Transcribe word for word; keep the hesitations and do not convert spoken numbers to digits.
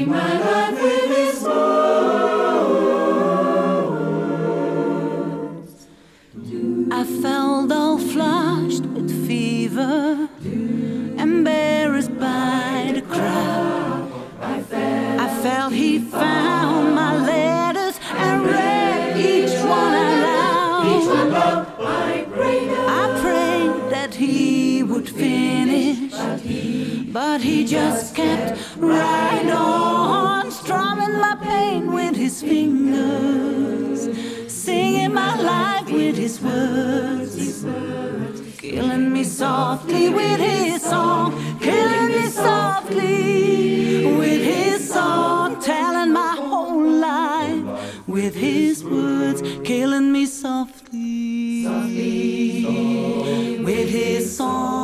Saving my life with his words. I felt all flushed with fever, embarrassed by the crowd. I felt, I felt he found my letters and read each one aloud. each one loud, I prayed, I prayed that he would finish, but he, but he just kept right on, strumming my pain with his fingers, singing my life with his words, his words, killing me softly with his song, killing me softly with his song, telling my whole life with his words, killing me softly, softly, with his song.